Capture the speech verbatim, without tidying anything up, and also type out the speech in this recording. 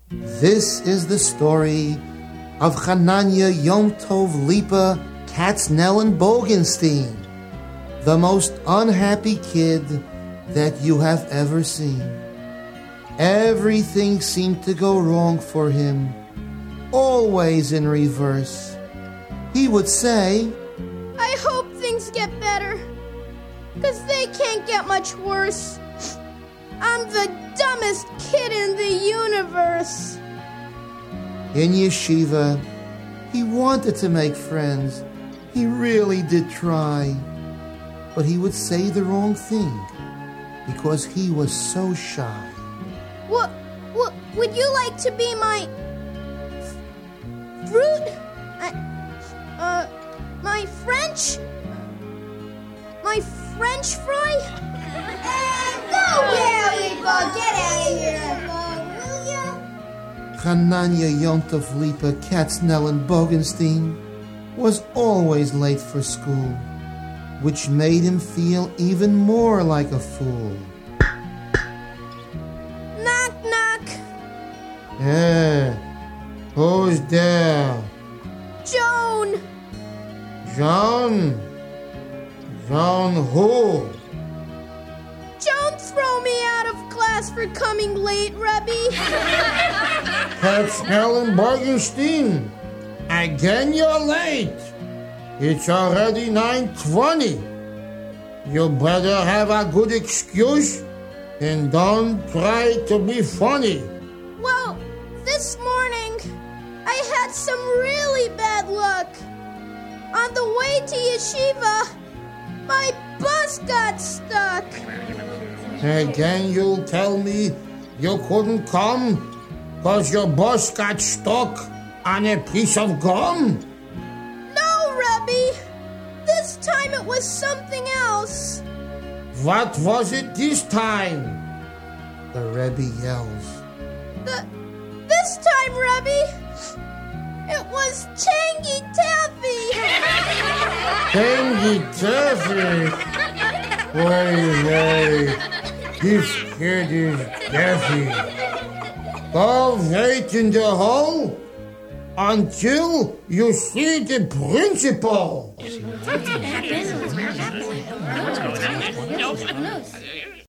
This is the story of Hananya Yom Tov Lipa Katznellen Bogenstein, the most unhappy kid that you have ever seen. Everything seemed to go wrong for him, always in reverse. He would say, I hope things get better, because they can't get much worse. I'm the dumbest kid in the universe. In yeshiva, he wanted to make friends. He really did try. But he would say the wrong thing because he was so shy. What, what would you like to be my f- fruit? Uh, uh, my French? My French fry? Go, Lipa, get out of here, will you? Hananya Yom Tov Lipa Katznellen Bogenstein was always late for school, which made him feel even more like a fool. Knock, knock. Eh, who's there? Joan. Joan? Joan who? Don't throw me out of class for coming late, Rebbe. Katznellen Bogenstein, again you're late. It's already nine twenty. You better have a good excuse and don't try to be funny. Well, this morning, I had some really bad luck. On the way to yeshiva, my bus got stuck. Again you'll tell me you couldn't come because your bus got stuck on a piece of gum? No, Rebbe. This time it was something else. What was it this time? The Rebbe yells. The, this time, Rebbe, it was Changy Taffy. Changy Taffy? Wait, wait. This kid is Daffy. Go wait in the hall until you see the principal.